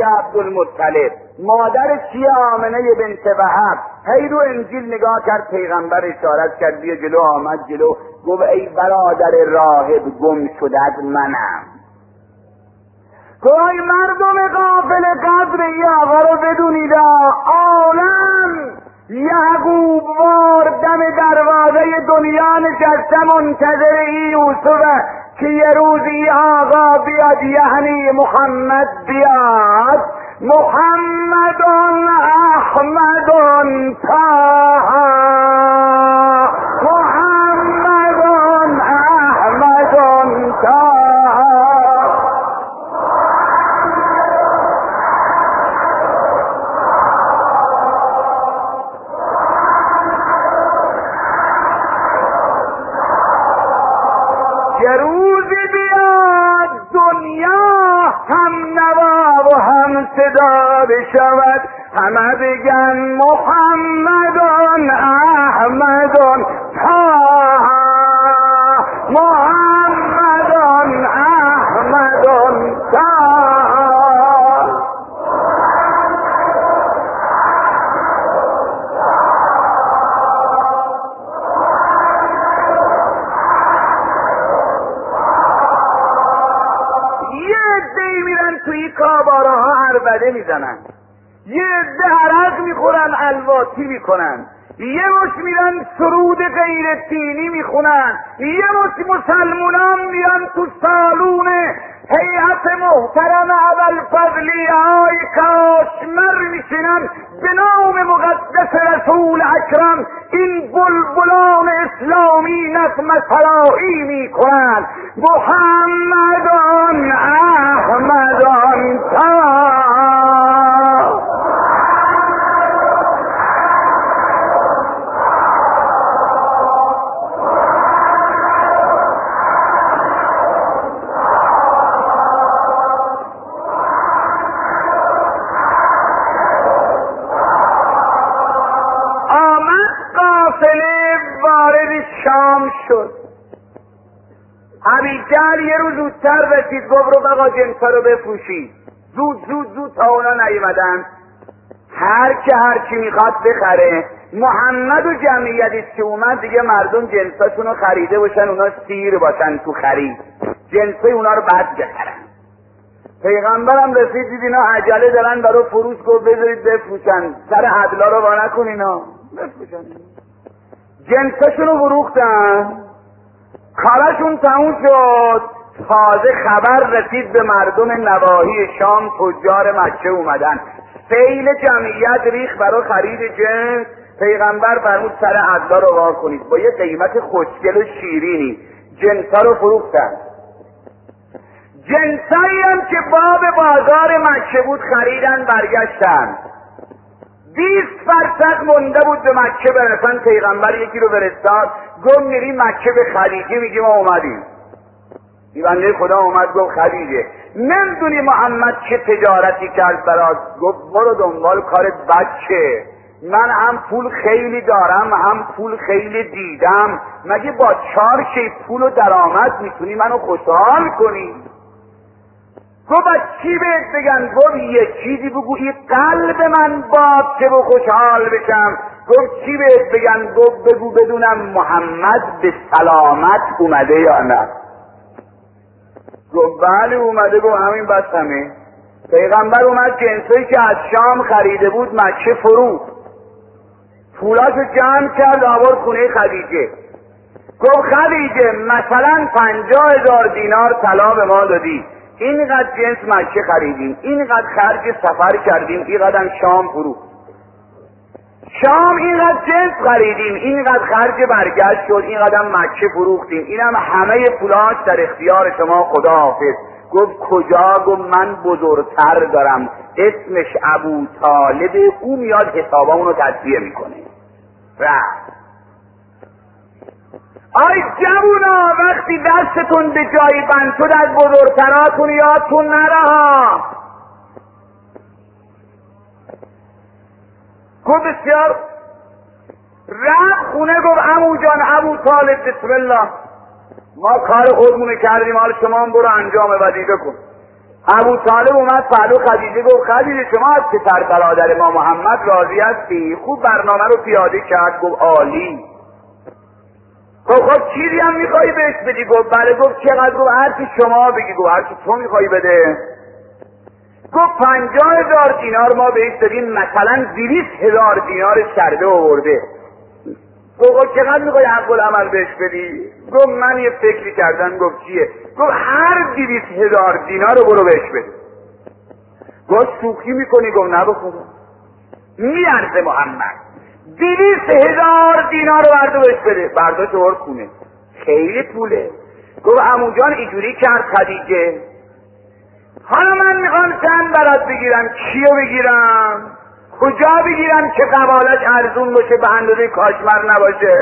عبدالمطلب، مادر چیه؟ آمنه بنت وهب. هی رو انجیل نگاه کرد، پیغمبر اشارت کرد بیا جلو، آمد جلو، گفت ای برادر راهب گم شدت منم. گفت ای مردم غافل قدر ای آقا رو بدونید، عالم یعقوب وار دم دروازه دنیا نشسته منتظر ای یوسفه که یه روزی آقا بیاد، یعنی محمد بیاد. محمد احمد طه، محمد احمد طه. یه روزی بیاد دنیا هم نوا و هم صدا بشود، همه بگن محمد احمد طه، محمد احمد طه. توی کاباراها عربده میزنن، یه عده عرق میخورن، الواتی میکنن، یه مش میرن سرود غیر دینی میخونن، یه مش مسلمونان میرن تو سالون هیئت محترم ابوالفضلی های کاشمر میشینن به نام مقدس رسول اکرم این بلبلان اسلامی نظم سرایی میکنن. محمد احمد طه. وارد شام شد. ابیجهل یه روز زودتر رسید، گفت رو بقا جنسا رو بفروشید. زود تا اونا نیومدن، هر کی میخواد بخره. محمد و جمعیتی که اومد دیگه مردم جنساشون رو خریده باشن، اونا سیر باشن تو خرید، جنسای اونا رو بعد بخرن. پیغمبرم رسید دید اینا عجله دارن برای فروش، گفت بذارید بفروشن، سر عدلا رو با نکن، اینا بفروشن. جنسشون رو فروختن، کارشون تموم شد. تازه خبر رسید به مردم نواحی شام، تجار مکه اومدن، سیل جمعیت ریخ برای خرید جنس. پیغمبر فرمود سر عدلا رو وا کنید، با یه قیمت خوشگل و شیرینی جنسا رو فروختن. جنسایی هم که باب بازار مکه بود خریدن، برگشتن. 20 فرسخ مونده بود به مکه برسن. پیغمبر یکی رو فرستاد، گفت میریم مکه به خدیجه، میگه ما اومدیم. این بنده خدا اومد گفت خدیجه نمیدونی محمد چه تجارتی کرد برات؟ گفت برو دنبال کارت بچه، من هم پول خیلی دارم هم پول خیلی دیدم، مگه با 4 شی پول و درآمد میتونی منو خوشحال کنی؟ گفت چی بهت بگن؟ گفت یه چیزی بگو این قلب من باد که با خوشحال بشم. گفت چی بهت بگن؟ گفت بگو بدونم محمد به سلامت اومده یا نه. گفت بله اومده. گفت همین بس همه. پیغمبر اومد جنسایی که از شام خریده بود مکه فروخت، پولاشو جمع کرد آورد خونه خدیجه. گفت خدیجه مثلا 50,000 دینار طلا به ما دادی، اینقدر جنس مکه خریدیم، اینقدر خرج سفر کردیم، اینقدر شام فروخت، شام اینقدر جنس خریدیم، اینقدر خرج برگشت شد، اینقدر مکه فروختیم، اینم همه پولاش در اختیار شما، خدا حافظ. گفت کجا؟ گفت من بزرگتر دارم، اسمش ابو طالب، او میاد حسابامون رو تدبیر میکنه. رفت. آی جوونا وقتی دستتون به جایی بند شد از بزرگتراتون یادتون نره ها. گفت بسیار. رفت خونه گفت عمو جان ابو طالب بسم الله، ما کار خودمونه کردیم، حالا شما هم برو انجام وظیفه کن. ابو طالب اومد پهلو خدیجه گفت خدیجه شما از پسر برادر ما محمد راضی هستی؟ خوب برنامه رو پیاده کرد. گفت عالی. خب چیزی هم میخوایی بهش بدی؟ گفت بله. گفت چقدر؟ گفت هرچی شما بگی. گفت هرچی تو میخوایی بده. گفت 50,000 دینار ما بهش دادیم، مثلا 200,000 دینار شربه آورده. گفت چقدر میخوای حق العمل بهش بدی؟ گفت من یه فکری کردم. گفت چیه؟ گفت هر 200,000 دینار رو برو بهش بده. گفت شوخی میکنی؟ گفت نه بخدا میارزه محمد 200,000 دینار رو بردو بهش بده. برداشت آورد خونه. خیلی پوله. گفت عمو جان اینجوری کرد خدیجه، حالا من میخوام چند برات بگیرم، کیو بگیرم؟ کجا بگیرم که قبالش ارزون باشه به اندازه کاشمر نباشه؟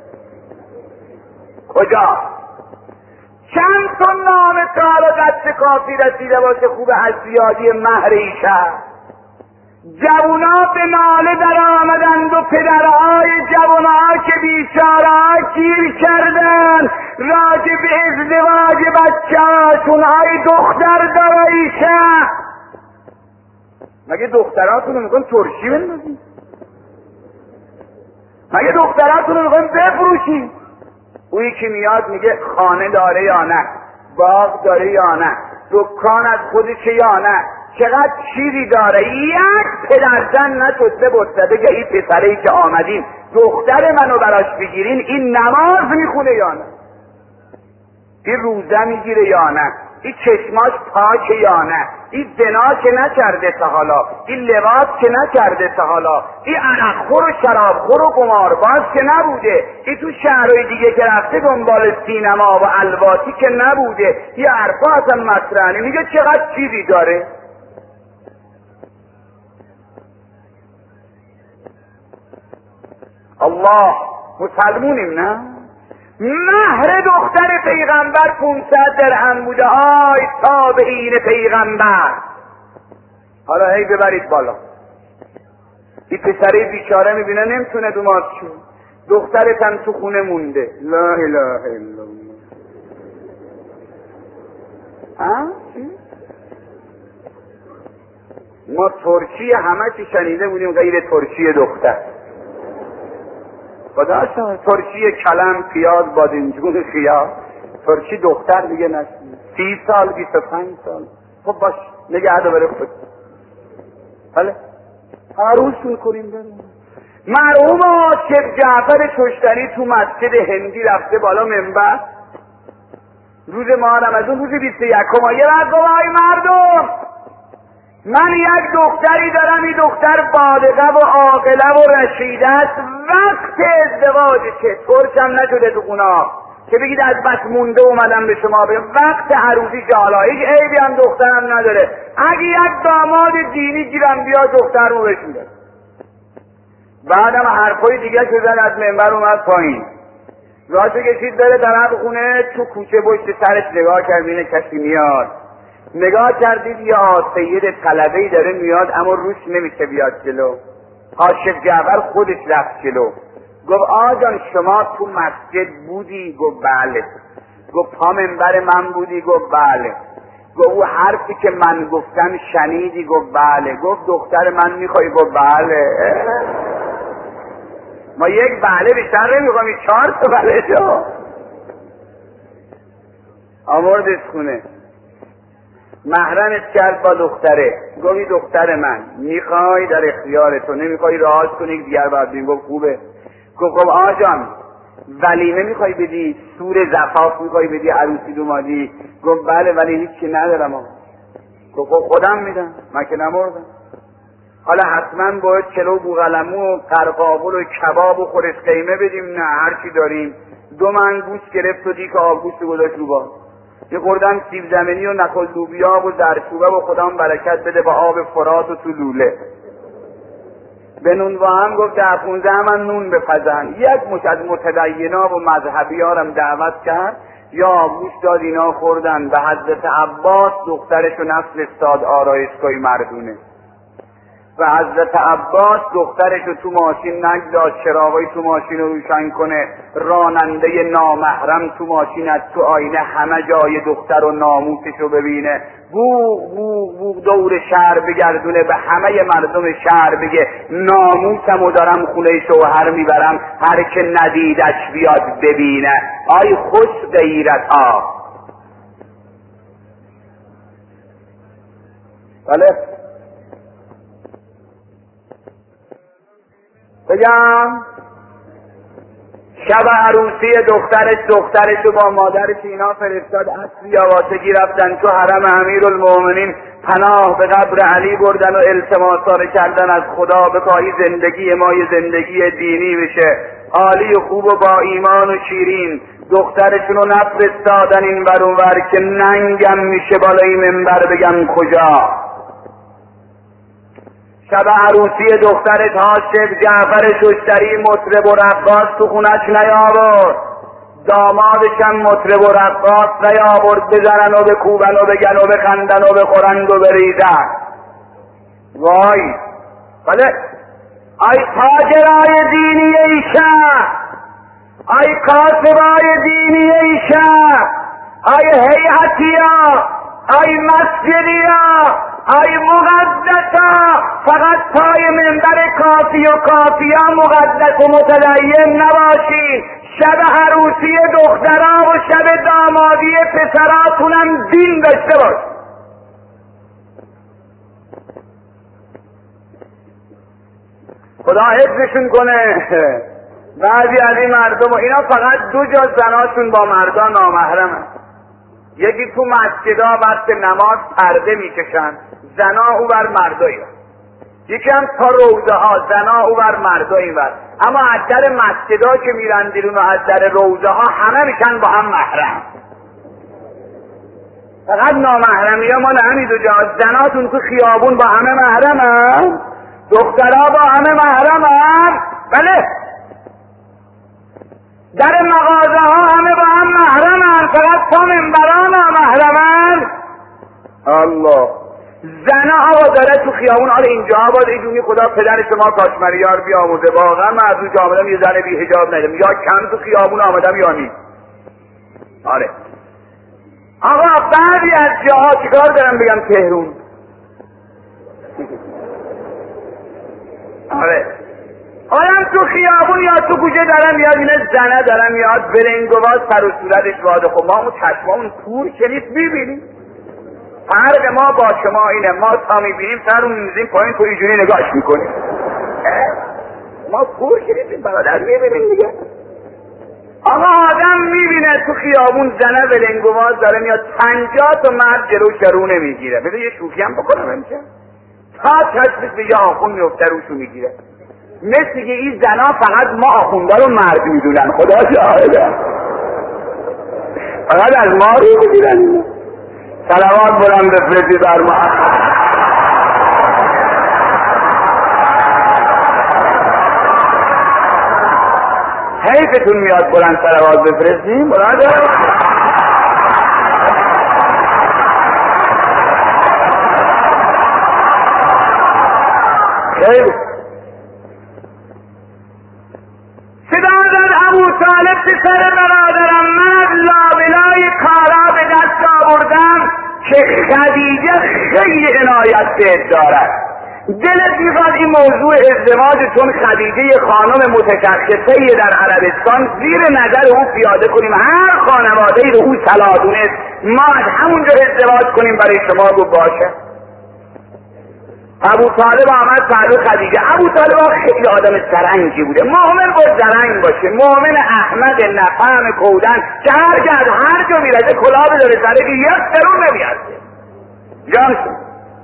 کجا؟ چند تا نام تا دست کافی رسیده باشه خوب از زیادی مهر ایشه. جوونا به ناله در آمدند و پدرهای جوونا که بیچاره‌ها گیر کردن راجع به ازدواج بچه‌هاشون. های دختر داراییشه، مگه دختراتونو میخوان ترشی بندازی؟ مگه دختراتونو میخوان بفروشی؟ اویی که میاد میگه خانه داره یا نه، باغ داره یا نه، دکان از خودشه یا نه، چقدر چیزی داره. یک پدرزن نشد ببرده بگه این پسرهی که آمدین دختر منو براش بگیرین، این نماز میخونه یا نه، این روزه میگیره یا نه، این چشماش پاکه یا نه، این زنا که نکرده تا حالا، این لواط که نکرده تا حالا، این عرقخور و شرابخور و قمارباز که نبوده، این تو شهرهای دیگه که رفته دنبال سینما و الواتی که نبوده. یه حرفا اصلا مطرحه. میگه چقدر چیزی داره. الله، مسلمونیم نه؟ مهر دختر پیغمبر 500 درهم بوده. آی تابعین پیغمبر، حالا هی ببرید بالا. این پسره بیچاره میبینه نمیتونه دومات شو، دخترت هم تو خونه مونده. لا اله الا الله. ما ترکی همه چی شنیده بودیم غیر ترکی دختر. خدا شد ترکی کلم پیاز بادمجون خیار، ترکی دختر دیگه نشید. 30 سال 25 سال. خب باش نگه داره خود. بله عروسون کنیم بریم. مرحوم شیخ جعفر ششتری تو مسجد هندی رفته بالا منبر روز ماه رمضان، روز 21. یه وقت گفت ای مردم، من یک دختری دارم، این دختر بالغه و عاقله و رشیده است، وقت ازدواجشه، ترکم نشده تو گناه که بگید از بس مونده اومدم به شما بگم، وقت عروسی حالا هیچ عیبی هم دخترم نداره، اگه یک داماد دینی گیرم بیا دختر رو بهش میدم. بعدم حرفای دیگه شدن، از منبر اومد پایین، راشو کشید بره طرف خونه، تو کوچه پشت سرش نگاه کرد اینه کسی میاد، نگاه کردید یا سید طلبه‌ای داره میاد اما روش نمیشه بیاد جلو. حاشق جعفر خودش رفت جلو، گفت آجان شما تو مسجد بودی؟ گفت بله. گفت پا منبر من بودی؟ گفت بله. گفت او حرفی که من گفتم شنیدی؟ گفت بله. گفت دختر من میخوای؟ گفت بله. ما یک بله بیشتر نمیخوام، 4 تا بله شو. آوردش خونه، محرمش کرد با دختره، گفت دختر من میخوای در اختیار تو، نمیخوای راحت کنی دیگر بعد بیم. گفت خوبه. گفت خب آجان ولیمه میخوای بدی، سور زفاف میخوای بدی، عروسی دومادی؟ گفت بله ولی هیچی ندارم. گفت خب خودم میدم، من که نمردم. حالا حتما باید کلو بوغلمو و قرقابل و کباب و خورش قیمه بدیم؟ نه هرچی داریم. 2 من گوشت گرفت و دیک آبگوشت گذاشت رو با، یه خوردم سیب زمینی و نخل لوبیا و زردچوبه و خدام برکت بده با آب فرات و تو لوله. به نون با هم گفت 10-15 من نون بپزن. یک مش از متدینا و مذهبی هارم دعوت کرد، یا آبگوشت داد اینا خوردن. به حضرت عباس دخترش و نسل استاد آرایشگاهی مردونه. و حضرت عباس دخترش رو تو ماشین نگذاشت چراغای تو ماشین رو روشن کنه، راننده نامحرم تو ماشین از تو آینه همه جای دختر و ناموسش رو ببینه، بوغ بوغ بوغ دور شهر بگردونه، به همه مردم شهر بگه ناموسم و دارم خونه شوهر میبرم، هر که ندیدش بیاد ببینه. آی خوش غیرت ها. بله بگم شب عروسی دخترش رو با مادرش اینا فرستاد، اصل یواشگی رفتن تو حرم امیرالمومنین، پناه به قبر علی بردن و التماسا رو کردن از خدا بخواهی زندگی ما یه زندگی دینی بشه، عالی و خوب و با ایمان و شیرین. دخترشون رو نفرستادن این ور اون ور که ننگم میشه بالای منبر بگم کجا. شب عروسی دخترش هاشم جعفر ششتری مطرب و رقاص تو خونش نیاورد، دامادشم مطرب و رقاص نیاورد بزنن و بکوبن و بگن و بخندن و بخورند و بریزن. وای بله ای تاجرای دینی ای شهر، ای کاسبای دینی ای شهر، ای هیئتیا، ای مسجدیا، ای مقدسا، فقط پای منبر کافی و کافیا مقدس و متدین نباشین. شب عروسی دخترها و شب دامادی پسراتونم دین داشته باش. خدا حفظشون کنه. بعضی از این مردم و اینا فقط دو جا زناشون با مردان نامحرمن، یکی تو مسجدها وقت نماز پرده میکشن زنا او بر مردا این، یکی هم تا روضه ها زنا او بر مردا این بر، اما از در مسجدها که میرن بیرون و از در روضه ها همه میشن با هم محرم. فقط نامحرمی ها مال همین دو جا. زناتون تو خیابون با همه محرمن، دخترها با همه محرمن. بله در مغازه ها همه با هم محرمن، فقط تا منبران محرمن. الله زنا آوا داره تو خیابون. حالا اینجا باید ایدونی خدا پدر شما کاشمریار بیاموزه، واقعا من از اون جا آمدم یه زن بی حجاب ندیدم، یا کم تو خیابون آمدم یا نی. آره آقا بعضی از جاها چیکار دارم بگم تهرون. آره آدم تو خیابون یا تو کوچه دارم میاد اینه زنه دارم میاد برنگواز سر و صورتش واده. خب ما چشمامون کور که نیست میبینیم. فرق ما با شما اینه، ما تا میبینیم سرمون میزیم پایین تو اینجوری نگاش میکنیم. ما کور که نیستیم برادر، میبینیم دیگه. آقا آدم میبینه تو خیابون زنه برنگواز داره میاد 50 تا مرد جلو شرونه میگیره. بده یه شوخی هم بکنم امشه تا چشمش به یه آخون میفته روشو میگیره. مثل که این زنا فقط ما آخونده رو مرد میدونن. خدا شاهده فقط از ما رو بگیرن. صلوات بلند بفرستی بر ما. حیفتون میاد بلند صلوات بفرستیم بلند. خیلی ابو طالب پسر برادرم من لابلای کارا به دست آوردم که خدیجه خیلی عنایت بهت دارد. دلت میخواد این موضوع ازدواجتون خدیجه خانم متشخصه در عربستان زیر نظر او پیاده کنیم، هر خانواده‌ای رو او صلاح دونست ما از همونجا ازدواج کنیم برای شما رو باشه. ابو طالب آمد پهلو خدیجه. ابو طالب خیلی آدم زرنگی بوده، مؤمن باید زرنگ باشه، مؤمن احمد نفهم کودن که هر جا میرده کلاه داره سره که یک درون نمیارده جانشون.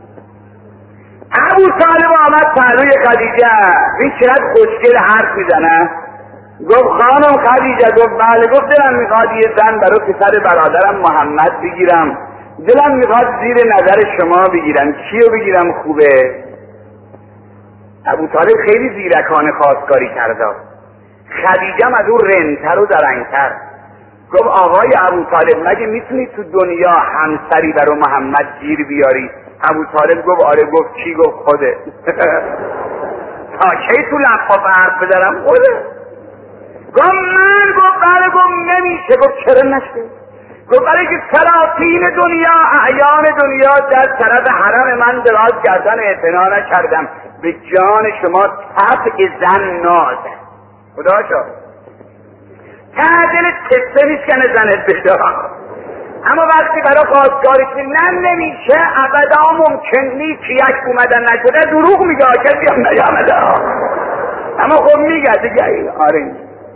ابو طالب آمد پهلوی خدیجه، این چقدر خوشگل حرف میزنه. گفت خانم خدیجه. گفت بله. گفت دلم میخواد یه زن برای پسر برادرم محمد بگیرم، دلم میخواد زیر نظر شما بگیرم، کیو بگیرم خوبه؟ ابو طالب خیلی زیرکانه خواستگاری کرده. خدیجه از اون رنتر و درنگتر. گفت آقای ابو طالب مگه میتونی تو دنیا همسری برای محمد گیر بیاری؟ ابو طالب گفت آره. گفت کی؟ گفت خوده. تا کی تو لفاف حرف بزنم؟ خوده. گفت من؟ گفت بله. گفت نمیشه. گفت چرا نشه؟ گفت برای که سلاطین دنیا، اعیان دنیا در طرف حرم من دراز کردن اعتنا نکردم، به جان شما طبع زن نازه. خدا شد تعدل تسته میشکنه زنت بشا. اما وقتی برای خواستگارش نه نمیشه، ابدا ممکن نیست که یک اومدن نشده، دروغ میگه، کسی هم نیامده. اما خب میگه دیگه. آره.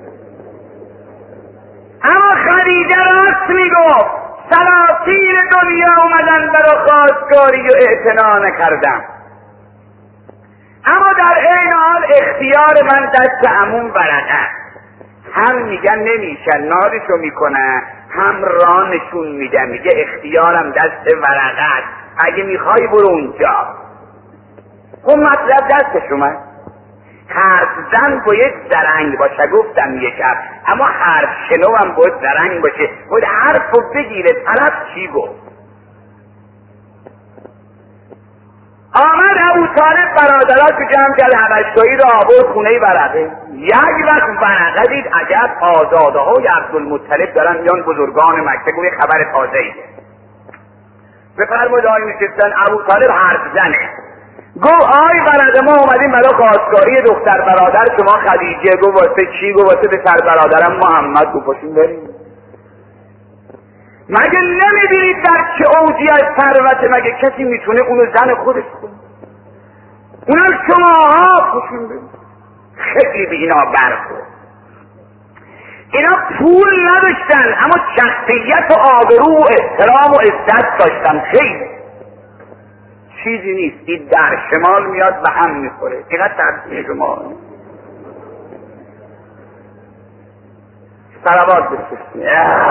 اما خدیجه راست میگفت، سلاطین دنیا اومدن برای خواستگاری و اعتنا نکردم. اما در این حال اختیار من دست عموم ورقه. هم میگن نمیشه، نادشو میکنه، هم راه نشون میده، میگه اختیارم دست ورقه، اگه میخوای برو اونجا. خب مطلب دستش اومد. حرف زن باید زرنگ باشه، گفتم یه شب. اما حرف شنو هم باید زرنگ باشه، باید حرف رو بگیره. طرف چی گفت؟ آمد ابو طالب برادرها تو جمع کرد، حبشگاهی را آورد خونه ورقه. یک وقت ورقه دید عجب آزاده های عبدالمطلب دارن میان بزرگان مکه، گوی خبر تازه ایه. بفرمود آقای میشستن. ابو طالب حرف زنه. گفت آی ورقه ما اومدیم برای خواستگاری دختر برادر شما خدیجه. گفت واسه چی؟ گفت واسه پسر برادرم محمد. گفت پاشین بریم. مگه نمیبینید در چه اوجی از ثروت؟ مگه کسی میتونه اونو زن خودش کنه؟ اونم شماها. پاشین بریم. خیلی به اینا برخورد. اینا پول نداشتن اما شخصیت و آبرو و احترام و عزت داشتن. خیلی چیزی نیست. این در شمال میاد به هم میخوره. اینقدر ترسیم شما. صلوات بفرستید.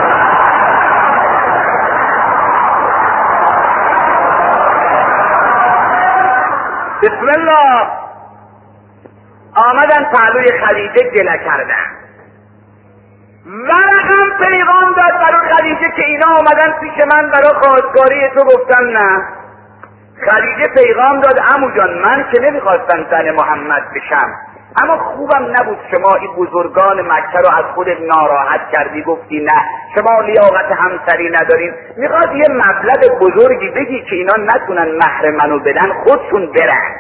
بسم الله. آمدن پهلوی خدیجه گله کردن. ورقم پیغام داد برای خدیجه که اینا آمدن پیش من برای خواستگاری تو. گفتم نه. خدیجه پیغام داد عمو جان من که نمیخواستم زن محمد بشم، اما خوبم نبود شما این بزرگان مکه رو از خودت ناراحت کردی، گفتی نه شما لیاقت همسری ندارین. میخواد یه مبلغ بزرگی بگی که اینا نتونن مهر منو بدن، خودشون برن.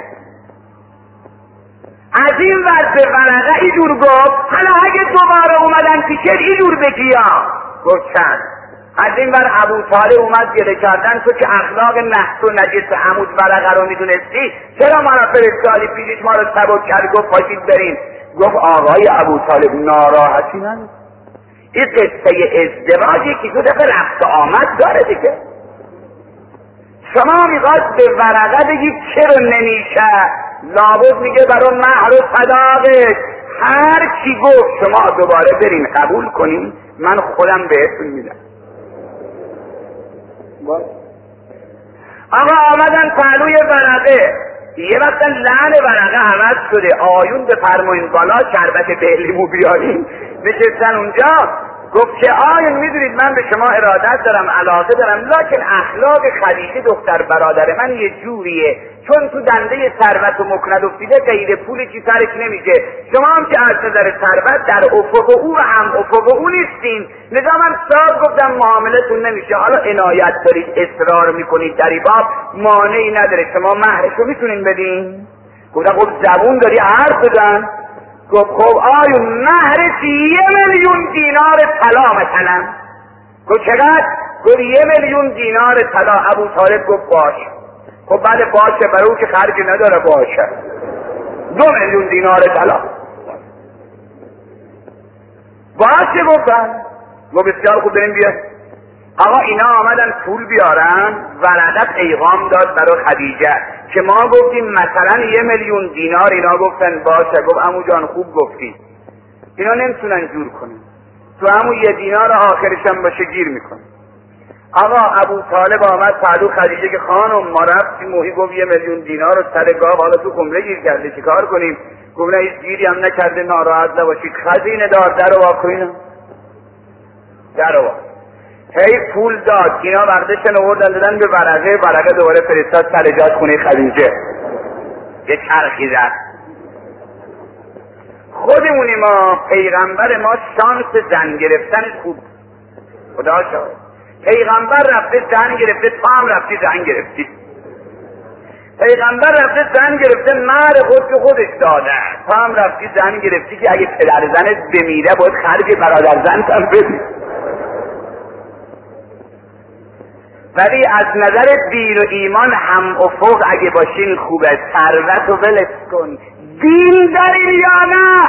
از این ور به ورقه اینجور گفت حالا اگه دوباره اومدن پیشت اینجور بگی یا. گفت چند. از این ور ابو طالب اومد گله کردن تو که اخلاق نحس و نجس عمود ورقه رو میدونستی چرا ما رو فرستادی پیشش، ما رو سبک کرد. گفت پاشید برین. گفت آقای ابو طالب ناراحتی نداره، این قصه ازدواجی که تو دفعه رفت آمد داره دیگه. شما میخواد به ورقه بگید چرا نمیشه، لابد میگه برای مهر و صداقش هر چی گفت شما دوباره برین قبول کنین، من خودم بهتون میدم. آقا آمدن پهلوی ورقه. یه وقتا لعن ورقه عوض شده. آیون بفرمایین بالا شربت بهلیمو بیارین. نشستن اونجا. گفت که آیون میدونید من به شما ارادت دارم، علاقه دارم، لکن اخلاق خدیجه دختر برادر من یه جوریه، چون تو دنده ثروت و مکند افتیده غیر پول چی سرش نمیشه. شما هم که از نظر ثروت در افق او و هم افق او نیستین، نظامم ساز گفتم معاملتون نمیشه. حالا عنایت دارید اصرار میکنید در این باب، مانعی نداره، شما مهرشو میتونین بدین. گفتم خب زبون داری حرف بزن. گفت خب آیون مهرش 1,000,000 دینار طلا مثلا. گفت چقدر؟ گفت 1,000,000 دینار طلا. ابو طالب گفت باشه. خب بله باشه، برای او که خرج نداره باشه. 2,000,000 دینار طلا. باشه گفتن. گفت بسیار خوب بریم بیا. آقا اینا آمدن پول بیارن. ورقه پیغام داد برای خدیجه که ما گفتیم مثلا 1,000,000 دینار، اینا گفتن باشه. گفت عمو جان خوب گفتی، اینا نمیتونن جور کنن، تو همون 1 دینار آخرش هم باشه گیر میکنه. آقا ابو طالب آمد پهلو خدیجه که خانم ما رفتیم موهی گفت 1,000,000 دینار رو سر گاو حالا تو قمله گیر کرده چیکار کنیم؟ گفت نه هیچ گیری هم نکرده، ناراحت نباشید. خزینه دار در وا کنین، در وا. هی پول داد، اینا وقتشن آوردن دادن به ورقه دوباره فرستاد سر جاش خونه خدیجه. یه چرخی زد. خودمونی ما، پیغمبر ما شانس زن گرفتن خوب خدا شاهد. پیغمبر رفته زن گرفته، تو هم رفتی زن گرفتی. پیغمبر رفته زن گرفته، مهر خودش داده، تو هم رفتی زن گرفتی که اگه پدر زنت بمیره باید خرج برادر زن هم بدی. ولی از نظر دین و ایمان هم افق اگه باشین خوبه. ثروت و ولش کن، دین دارین یا نه؟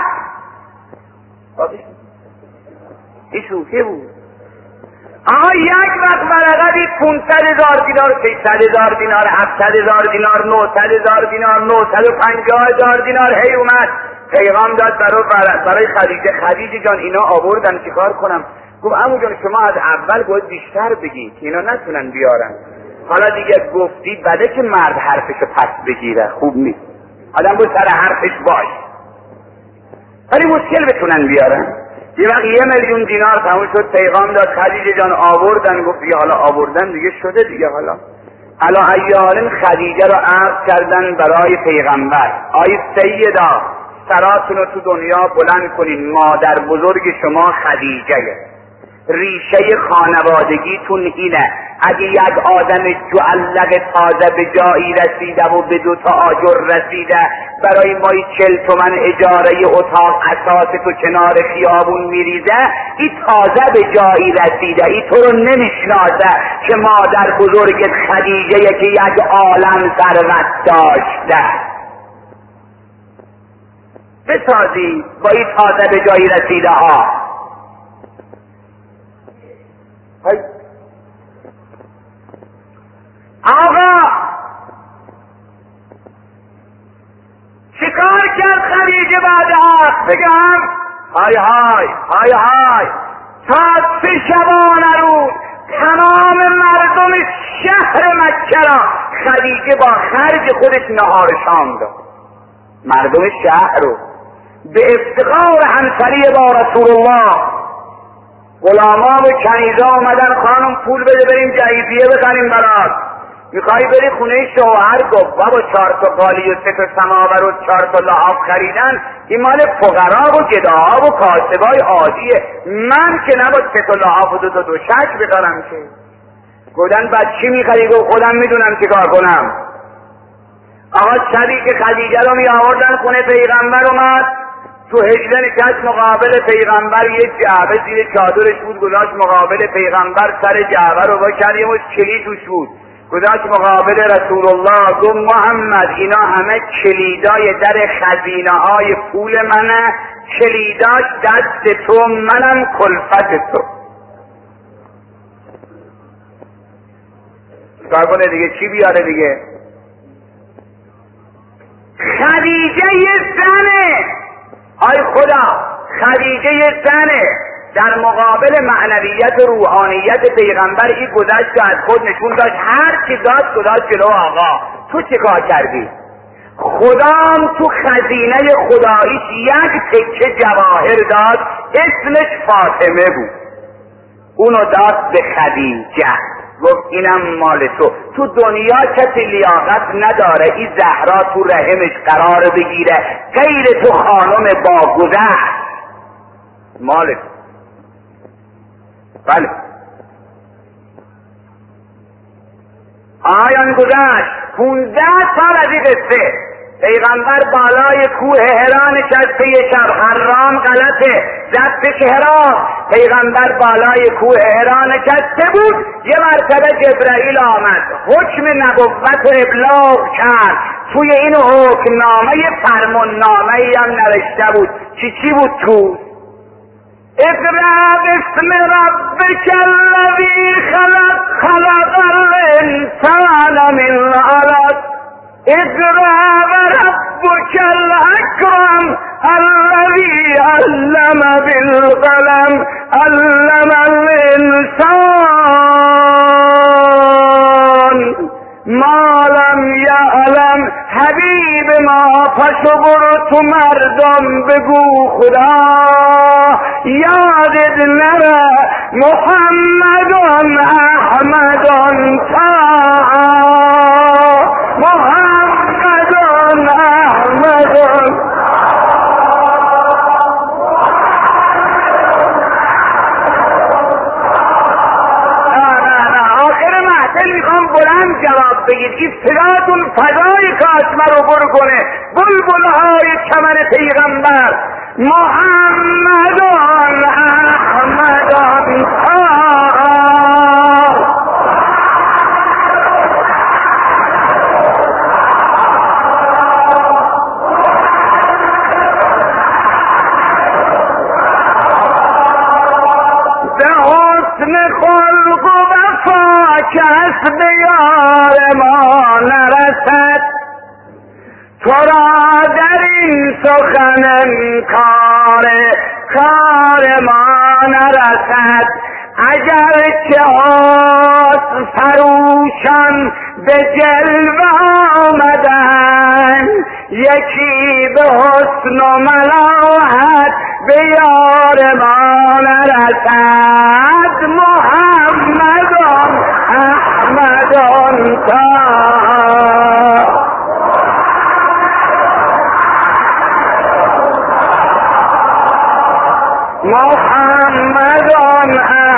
این شوخی بود. آقا یک وقت ورقه دید 500,000 دینار، 600,000 دینار، 700,000 دینار، 900,000 دینار، 950,000 دینار، هی اومد پیغام داد برای خدیجه جان اینا آوردن چیکار کنم؟ گفت عمو جان شما از اول باید بیشتر بگید که اینا نتونن بیارن. حالا دیگه گفتی بده که مرد حرفشو پس بگیره، خوب نیست. آدم باید سر حرفش باش، ولی مشکل بتونن بیارن. یه وقت 1,000,000 دینار تموم شد، پیغام داد خدیجه جان آوردن. گفت دیگه حالا آوردن دیگه شده دیگه، حالا ایال خدیجه رو عرض کردن برای پیغمبر. آی سیدا سراتون رو تو دنیا بلند کنین، مادر بزرگ شما خدیجه، ریشه خانوادگیتون اینه. اگه یک آدم جعلق تازه به جایی رسیده و به 2 تا آجر رسیده، برای مای 40 تومن اجاره اتاق اساس تو کنار خیابون میریزه، این تازه به جایی رسیده، این تو رو نمیشناسه که مادر بزرگت خدیجه که یک عالم ثروت داشته. بسازی با این تازه به جایی رسیده ها. آقا چیکار کرد خدیجه بعد عقد؟ بگم های تا 3 شبانه روز تمام مردم شهر مکه را خدیجه با خرج خودش نهار شام داد. مردم شهر رو به افتخار همسری با رسول الله. غلاما و کنیزا اومدن خانم پول بده بریم جهیزیه بخریم برات. میخوای بری خونه شوهر؟ گفت بابا 4 تا قالی و 3 تا سماور و 4 تا لحاف خریدن این مال فقرا و گداها و کاسبای عادیه. من که نباید 3 تا لحاف و 2 تا دوشک بخرم که. گفتن بعد چی میخری؟ گفت خودم میدونم چی کار کنم. آقا شبی که خدیجه رو می آوردن خونه پیغمبر اومد تو هجله نشست مقابل پیغمبر، یه جعبه زیر چادرش بود گذاشت مقابل پیغمبر، سر جعبه رو با کرد یه مش کلید توش بود گذاشت مقابل رسول الله. گفت محمد اینا همه کلیدای در خزینه های پول منه، کلیداش دست تو، منم کلفت تو. کار کنه دیگه، چی بیاره دیگه؟ خدیجه یه زنه، آی خدا خدیجه یه زنه در مقابل معنویت و روحانیت پیغمبر این گذشت از خود نشون داشت، هر چی داد گذاشت جلو آقا. تو چه کار کردی؟ خدام تو خزینه خداییش یک تکه جواهر داد اسمش فاطمه بود، اونو داد به خدیجه. گفت اینم مال تو دنیا کسی لیاقت نداره این زهرا تو رحمش قرار بگیره غیر تو خانم با گذشت، مال تو. بله آیان گذشت 15 سال از این قصه. پیغمبر بالای کوه حرا نشسته، یه شب حرام غلطه دستش حرام. پیغمبر بالای کوه حرا نشسته بود، یه مرتبه جبرائیل آمد حکم نبوت ابلاغ کرد. توی این حکمنامه فرماننامه هم نوشته بود. چی بود تو؟ اقرأ باسم ربک الذی خلق الانسان من علق اقرأ وربک الاکرم الذی علم بالقلم علم الانسان ما لم یعلم. حبیب به ما پاشو برو تو مردم بگو خدا یادت نره محمدون احمدون تا محمدون احمدون. میخوام بلند جواب بگید ابتداتون فضای کاشمه رو پر کنه بلبلهای چمن پیغمبر محمدان احمدان به حسن خلق و وفا کس به یار ما نرسد تو را در این سخن کار ما نرسد اگر چه حسن فروشان به جلوه آمدن یکی به حسن و ملاحت به یار ما نرسد محمدان احمدان تا محمدان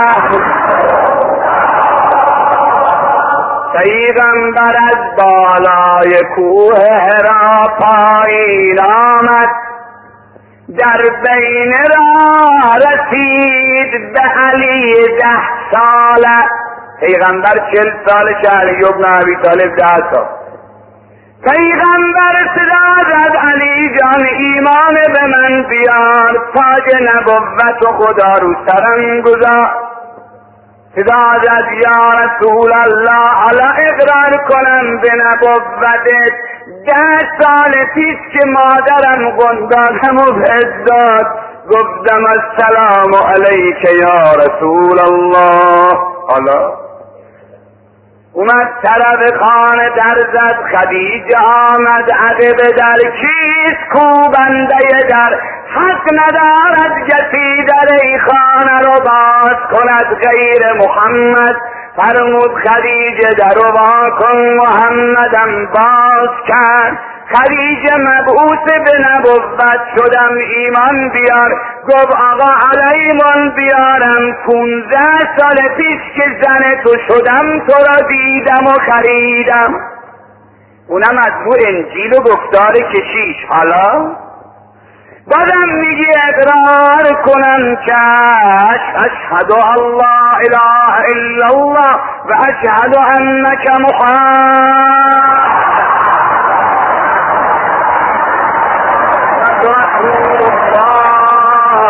پیغمبر از بالای کوه حرا پایین آمد در بین راه رسید به علی 10 ساله پیغمبر 40 سالش علی ابن ابی طالب 10 سال پیغمبر صدا زد علی جان ایمان به من بیار تاج نبوت و خدا رو سرم گذار صدا زد یا رسول الله حالا اقرار کنم به نبوتت 10 سال پیش که مادرم قنداقمو بزداد گفتم السلام علیک یا رسول الله حالا اومد طرف خانه در زد خدیجه آمد عقب در کیست کوبنده در حق ندارد کسی در ای خانه رو باز کند غیر محمد فرمود خدیجه در رو وا کن محمدم باز کرد خدیجه مبعوث به نبوت شدم ایمان بیار گفت آقا علیمان بیارم 15 سال پیش که زن تو شدم تو را دیدم و خریدم اونم از تو انجیل و گفتار کشیش حالا بازم میگی اقرار کنم که اشهد الله اله الا الله و اشهد انک محمد رسول الله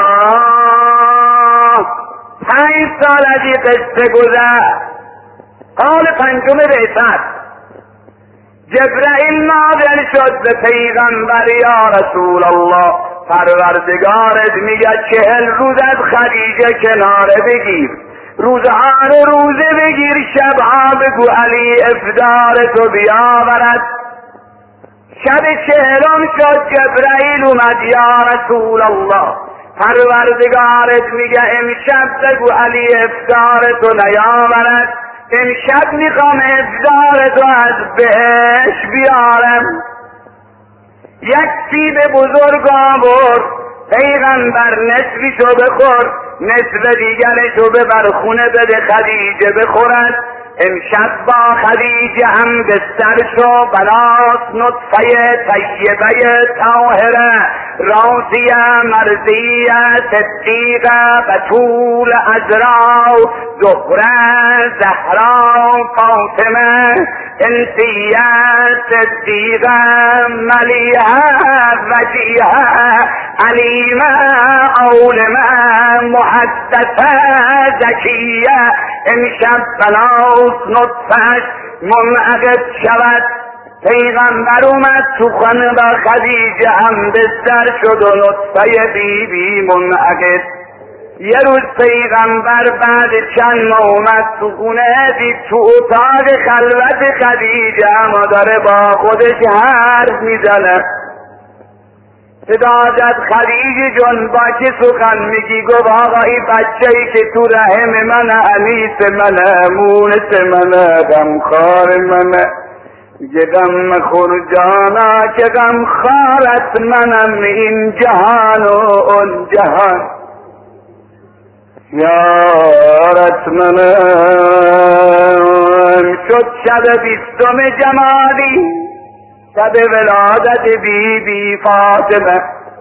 5 سال از این قصه گذشت حال 5م بعثت جبرائیل نازل شد به پیغمبر یا رسول الله پروردگارت میگه 40 روز از خدیجه کناره بگیر روزها رو روزه بگیر شبها بگو علی افطار تو بیاورد شب 40 شد جبرائیل اومد یا رسول الله پروردگارت میگه امشب بگو علی افطار تو نیاورد امشب میخوام افطار تو از بهش بیارم یک سیب بزرگ آورد پیغمبر نصفشو بخور نصف دیگرشو ببر خونه بده خدیجه بخورد امشب با خدیجه هم بستر شو بناس نطفه طیبه طاهره راضیه مرضیه صدیقه بتول عذرا زهره زهرا فاطمه انسیه صدیقه ملیحه وجیهه علیمه عالمه محدثه زکیه امشب بناس نطفش منعقد شود پیغمبر اومد تو خانه با خدیجه هم بستر شد و نطفه بی بی منعقد یه روز پیغمبر بعد چند ماه اومد تو خونه، دید تو اتاق خلوت خدیجه اما داره با خودش حرف میزنه. صدا زد خدیجه جان با چه سخن میگی؟ گفت آقا این بچه‌ای که تو رحم منه، انیس منه، مونس منه، غمخوار منه. میگه غم خور جانا که غمخوارت منم، این جهان و اون جهان یارت منم. شد شب 20 جمادی، شب ولادت بی بی فاطمه.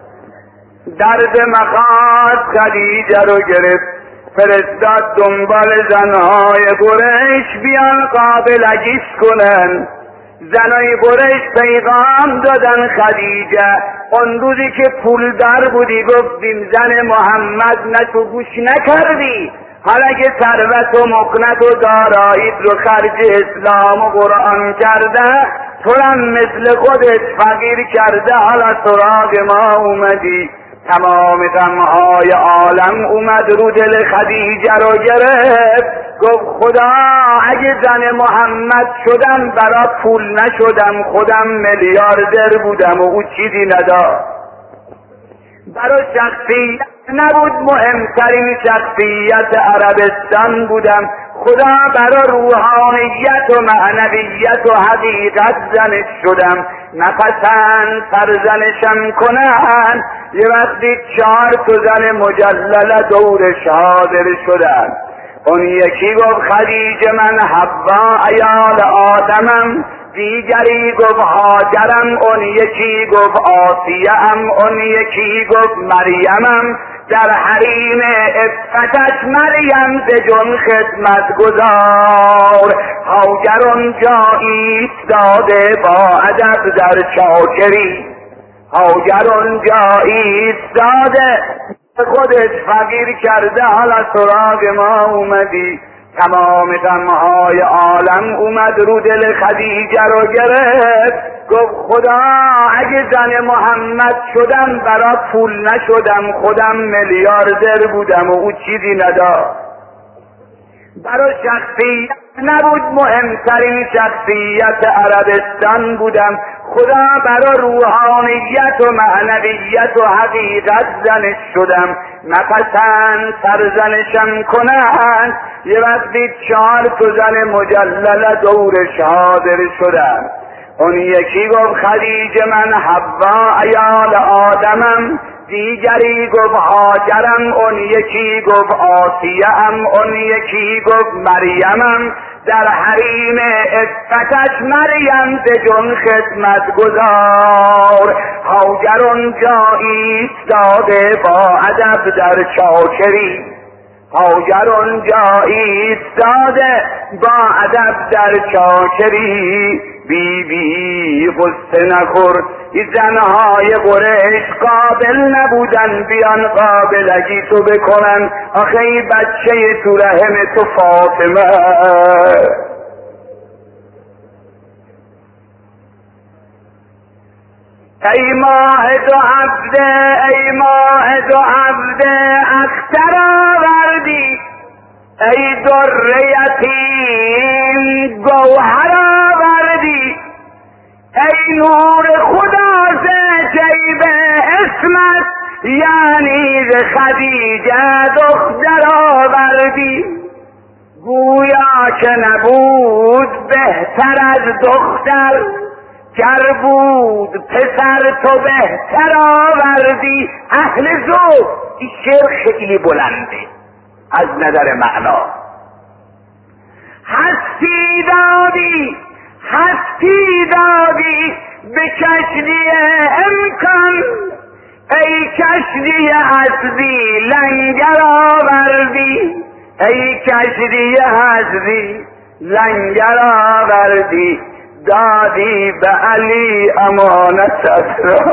درد مخاط خدیجه رو گرفت، فرستاد دنبال زنهای قریش بیان قابلگیش کنن. زنای قریش پیغام دادن خدیجه، اون روزی که پولدار بودی گفتیم زن محمد نه تو گوش نکردی، حالا که ثروت و مکنت و داراییت رو خرج اسلام و قرآن کرده، تو هم مثل خودت فقیر کرده، حالا سراغ ما اومدی. تمام غمهای عالم اومد رو دل خدیجه رو گرفت. گفت خدا اگه زن محمد شدم برا پول نشدم، خودم میلیاردر بودم و او چیزی نداشت. برا شخصیت نبود، مهمترین شخصیت عربستان بودم. خدا برا روحانیت و معنویت و حقیقت زنش شدم. نپسند سرزنشم کنن. یه وقتی 4 زن مجلل دورش حاضر شدن. اون یکی گفت خدیجه من حوا عیال آدمم، دیگری گفت هاجرم، اون یکی گفت آسیه‌ام، اون یکی گفت مریمم. در حریم عفتش مریم ز جن خدمت گذار. هاجر اونجا ایستاده با ادب در چاکری. هاجر اونجا ایستاده خودش فقیر کرده، حالا سراغ ما اومدی. تمام غمهای عالم اومد رو دل خدیجه رو گرفت. گفت خدا اگه زن محمد شدم برا پول نشدم، خودم میلیاردر بودم و او چیزی نداشت. برا شخصیت نبود، مهمترین شخصیت عربستان بودم. خدا برا روحانیت و معنویت و حقیقت زنش شدم. نپسند سرزنشم کنن. یه وقتی 4 زن مجلل دورش حاضر شدن. اون یکی گفت خدیجه من حوا عیال آدمم، دیگری گفت هاجرم، اون یکی گفت آسیه‌ام، اون یکی گفت مریمم. در حریم عفتش مریم ز جن خدمت گذار. هاجر اونجا ایستاده با ادب در چاکری. هاجر اونجا ایستاده با ادب در چاکری. بی بی غصه نخور، این زنهای قریش قابل نبودن بیان قابلگی تو بکنن. آخه این بچه تو رحم تو فاطمه. ای ماه دو عبده، ای ماه دو عبده اختر آوردی. ای در یتیم گوهر آوردی. ای نور خدا ز جیب اسمت، یعنی ز خدیجه دختر آوردی. گویا که نبود بهتر از دختر، گر بود پسر تو بهتر آوردی. اهل ذوق این شعر خیلی بلنده از نظر معنا. هستی دادی، هستی دادی به کشتی امکان. ای کشتی حسبی لنگر آوردی. ای کشتی حسبی لنگر آوردی. دادی به علی امانتت را،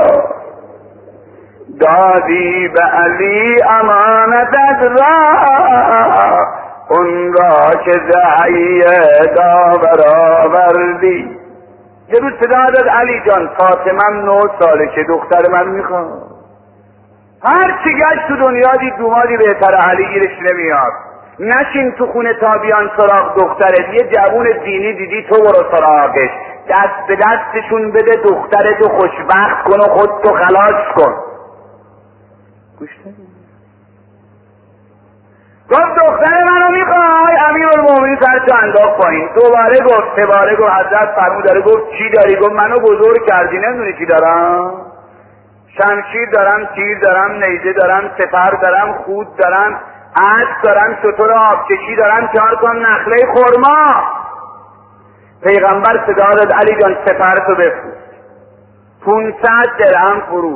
دادی به علی امانتت را. اون را که دعی داور آوردی. یه روز صدا داد علی جان فاطمه 9 ساله که دختر من میخواد. هر چی گشت تو دنیا دید دومادی بهتر علی گیرش نمیاد. نشین تو خونه تا بیان سراغ دخترت. یه جوون دینی دیدی تو برو سراغش، دست به دستشون بده، دخترتو خوشبخت کن و خودتو خلاص کن. گوش ندید. گفت دختر منو میخوای؟ امیرالمومنین سرشو انداخت پایین. دوباره گفت، سه گفت، حضرت فرمود داره. گفت چی داری؟ گفت منو بزرگ کردی، نمیدونی چی دارم؟ شمشیر دارم، تیر دارم، نیزه دارم، سپر دارم، خود دارم، اسب دارم، شتر آبکشی دارم، 4 تا نخله خرما. پیغمبر صدا داد علی جان سپرتو بفروش، 500 درهم فروش.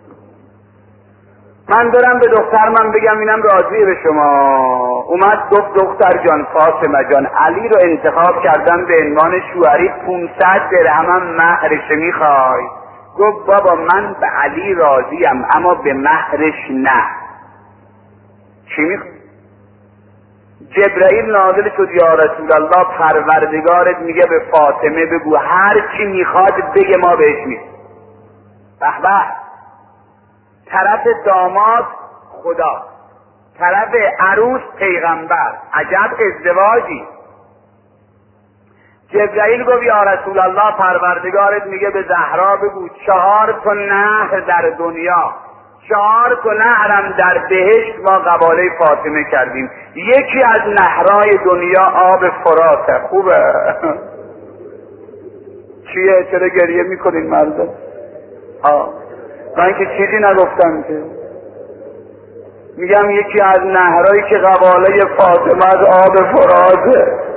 من دارم به دختر من بگم اینم راضیه به شما. اومد گفت دختر جان، فاطمه جان، علی رو انتخاب کردم به عنوان شوهری، 500 درهمم مهرش میخوای؟ گفت بابا من به علی راضیم اما به مهرش نه. چی میخوای؟ جبرائیل نازل شد، یا رسول الله پروردگارت میگه به فاطمه بگو هر چی میخواد بگه ما بهش میدیم. به به، طرف داماد خدا، طرف عروس پیغمبر، عجب ازدواجی. جبرائیل گفت یا رسول الله پروردگارت میگه به زهرا بگو 4 تا نهر در دنیا، 4 تا نهرم در بهشت ما قباله فاطمه کردیم. یکی از نهرهای دنیا آب فراته. خوبه؟ چیه؟ چرا گریه میکنین مردم؟ من که چیزی نگفتم که. میگم یکی از نهرهایی که قباله فاطمه از آب فراته.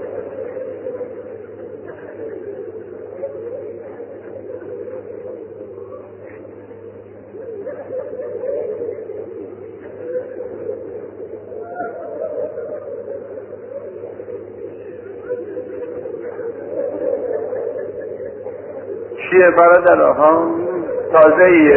چیه برادر؟ ها تازه ایه.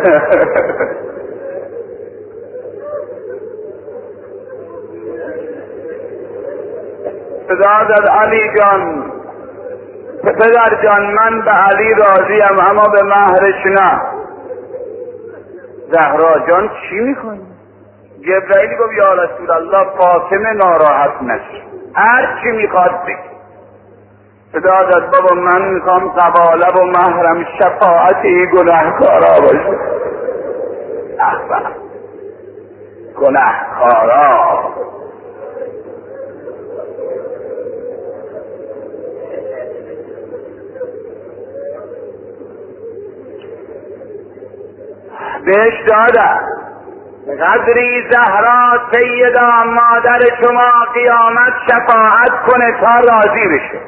صدا داد علی جان، پدر جان من به علی راضیم اما به مهرش نه. زهرا جان چی میخوایی؟ جبرائیل گفت یا رسول الله فاطمه ناراحت نشه، هر چی میخواد بگی. صدا داد بابا من میخوام قباله و مهرم شفاعتی گناهکارا باشه. احبا گناهکارا. بهش دادن قدری زهرا سیدا مادر شما قیامت شفاعت کنه تا راضی بشه.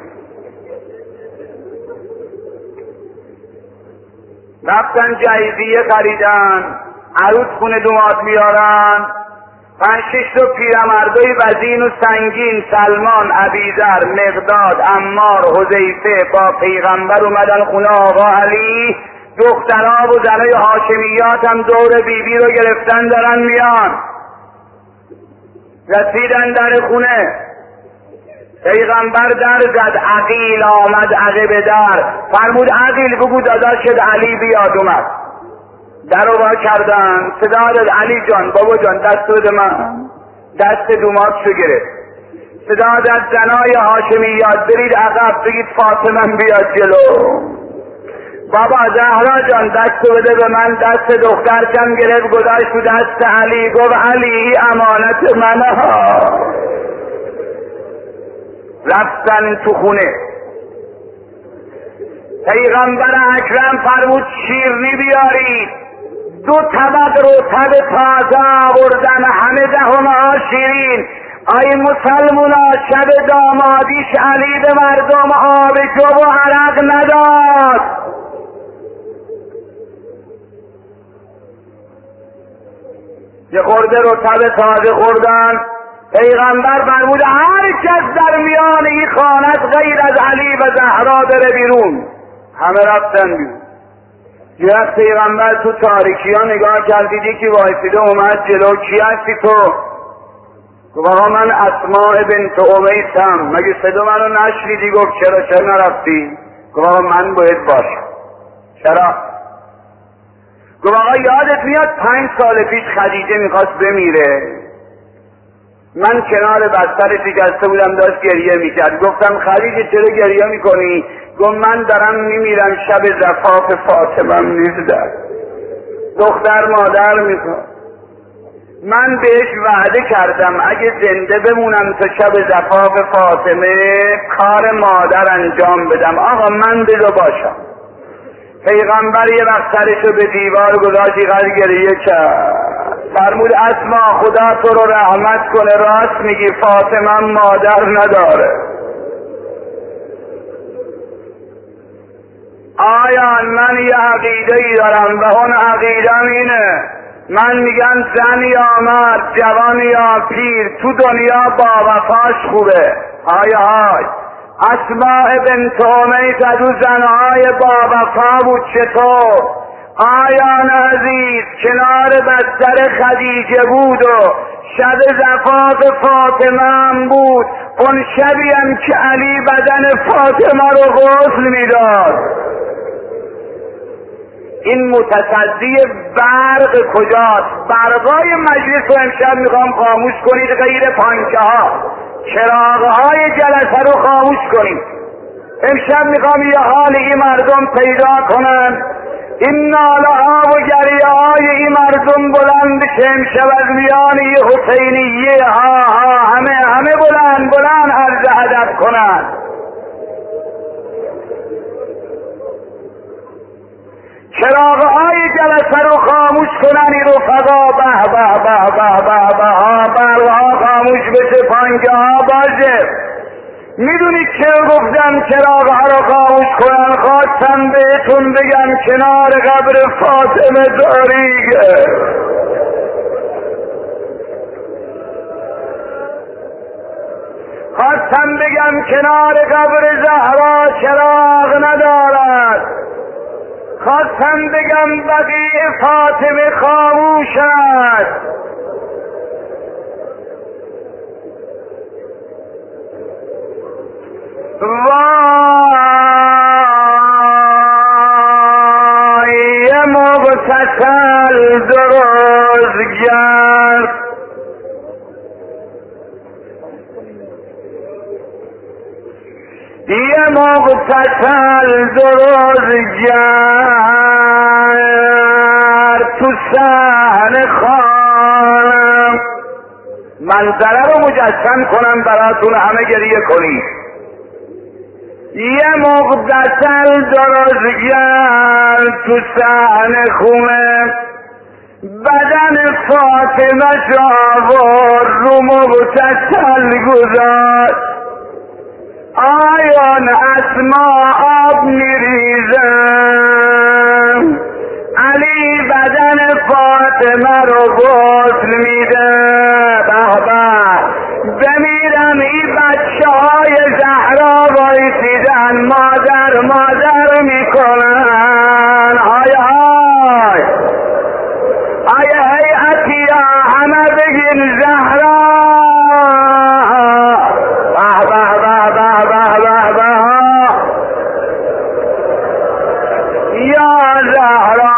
رفتن جایزیه خریدن، عروس خونه دومات میارن، 5-6 تا پیرمردای وزین و سنگین، سلمان، ابیذر، مقداد، عمار، حذیفه با پیغمبر اومدن خونه آقا علی. دخترها و زنای هاشمیات هم دور بیبی رو گرفتن دارن میان. رسیدن در خونه، پیغمبر در زد، عقیل آمد عقب در، فرمود عقیل بگو داداشت علی بیاد. اومد، در رو با کردن. صدا داد علی جان، بابا جان دست بده من. دست دوماتشو گرفت. صدا داد زنای هاشمیات برید عقب، بگید فاطمه بیاد جلو. بابا زهرا جان دست بده به من. دست دخترشم گرفت گذاشت تو دست علی، گفت علی امانت منه ها. رفتن تو خونه، پیغمبر اکرم فرمود شیرنی بیارید. 2 طبق رطب تازه آوردن، همه دهمها شیرین. آی مسلمونا شب دامادیش علی به مردم آب جو و عرق نداد. یه خورده رطب تازه خوردن. پیغمبر فرمود هر کس در میان این خانه غیر از علی و زهرا بره بیرون. همه رفتن بیرون. یه وقت پیغمبر تو تاریکی ها نگاه کرد، دیدی که وایسیده اومد جلو. کی هستی تو؟ گفت آقا من اسماء بنت امیسم. مگه صدا منو نشنیدی؟ گفت چرا نرفتی؟ گفت آقا من باید باشم. چرا؟ گفت آقا یادت میاد 5 سال پیش خدیجه میخواست بمیره، من کنار بستر شکسته بودم داشت گریه میکرد. گفتم خدیجه چرا گریه میکنی؟ گفت من دارم میمیرم، شب زفاف فاطمه نیست، دختر مادر میخواد. من بهش وعده کردم اگه زنده بمونم تا شب زفاف فاطمه کار مادر انجام بدم. آقا من بذار باشم. پیغمبر یه وقت سرشو به دیوار گذاشت، قدر گریه کرد، فرمود اسما خدا تو رو رحمت کنه، راست میگی فاطمه مادر نداره. آیا من یه عقیده ای دارم و اون عقیدم اینه، من میگن زن یا مرد، جوان یا پیر، تو دنیا با وفاش خوبه. های اسماء بنت امیس از اون زنهای با وفا بود. چطور؟ آیان عزیز کنار بستر خدیجه بود و شب زفاف فاطمه هم بود، اون شبی هم که علی بدن فاطمه رو غسل میداد. این متصدی برق کجاست؟ برقای مجلس رو امشب میخوام خاموش کنید، غیر پانکه ها، چراغهای جلسه رو خاموش کنید. امشب میخوام یه حال این مردم پیدا کنن، این ناله ها و گریه های این مردم بلند بشه امشب از میان یه حسینیه همه بلند عرض ادب کنن. چراغهای جلسه رو خاموش کنن این رفقا، به به به به به به، برقها خاموش بشه، پانکه ها باشه. میدونید چرا گفتم چراغها رو خاموش کنن؟ خواستم بهتون بگم کنار قبر فاطمه تاریکه. خواستم بگم کنار قبر زهرا چراغ ندارد. خواستم بگم بقیه فاطمه خاموش است. وای مغتسل درستگر، یه مغتسل درستگر تو صحن خانم. منظره رو مجسم کنم براتون، همه گریه کنید. یه مغتسل درستگر تو صحن خونه، بدن فاطمه شاور رو مغتسل گذاشت. آیان اسما آب میریزم، علی بدن فاطمه رو غسل میده. به بمیرم این بچه های زهرا وایسیدن مادر میکنن. های هیئتیا همه بگین زهرا. یا زهرا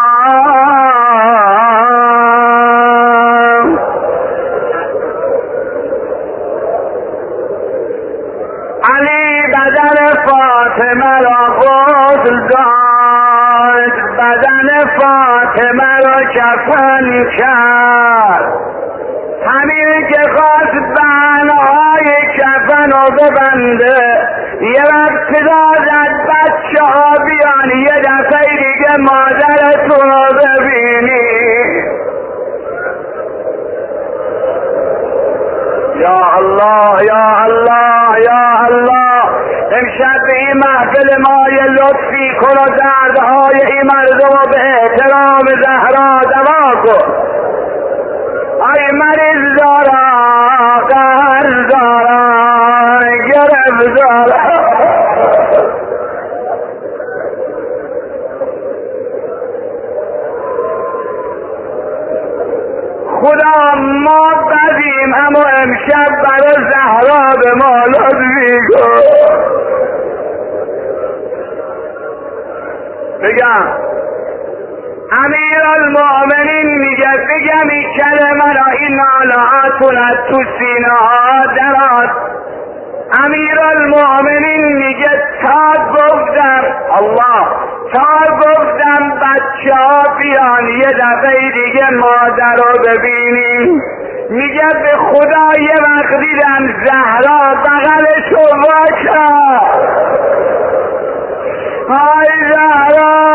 علی بدن فاطمه را غسل داد، بدن فاطمه را کفن کرد. همین که خواست بنهای کفن رو ببنده، یه وقت صدا زد بچه ها بیان یه دفعه دیگه مادرتون رو ببینی. یا الله یا الله یا الله، امشب به این محفل ما یه لطفی کن و دردهای این مردم رو به احترام زهرا دوا کن. ای مریض دارا قرض دارا گرف دارا. خدا ما بدیم اما امشب برای زهرا به ما لطفی کن. بگم امیر المؤمنین میگه بگم این کلمه را این نالهاتون از تو سینه ها درات. امیر المؤمنین میگه تا گفتم الله تا گفتم بچه ها بیان یه دفعه دیگه مادر رو ببینیم، میگه به خدا یه وقت دیدم زهرا بغلشو واکا های زهرا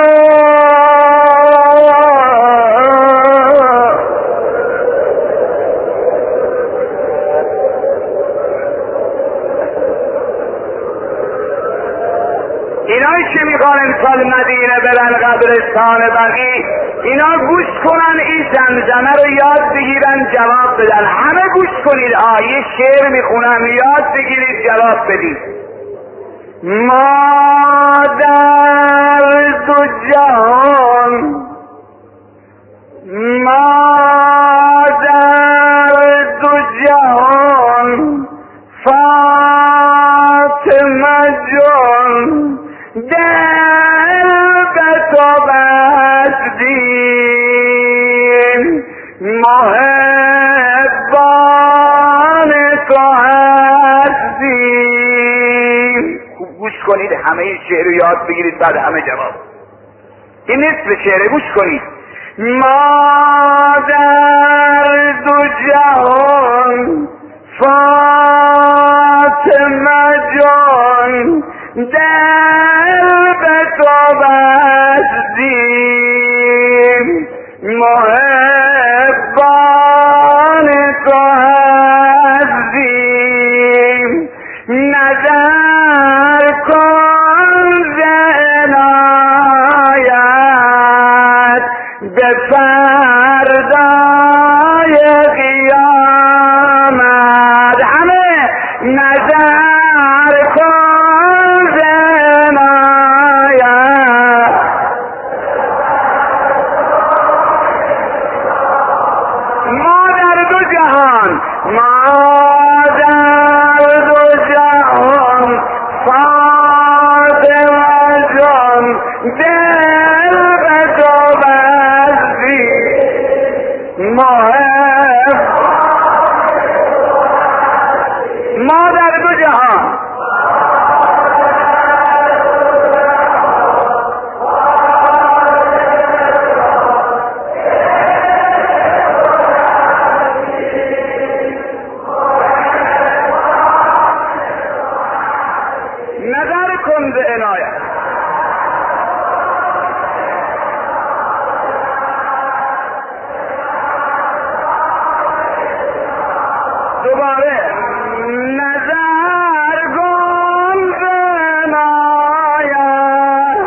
اینایی که میخوان امسال مدینه برن قبرستان بقی اینا گوش کنن این زمزمه رو یاد بگیرن جواب بدن. همه گوش کنید آیه شعر میخونم یاد بگیرید جواب بدید. ما در دو جهان ما در دو جهان فاطمه جان دل به تو بستیم محبان تو هستیم. خوب گوش کنید همه این شعر رو یاد بگیرید بعد همه جواب. این نصف شعر گوش کنید. ما در دو جهان فاطمه جان دل به تو بستیم محبان تو هستیم. نظر کن ز عنایت به فردای قیامت. همه نظر کن ز عنایت. ما در دو جهان ما در دو جهان فاطمه جان دل به تو بستیم ما در دو جهان نظر کن ز عنایت. دوباره نظر کن ز عنایت.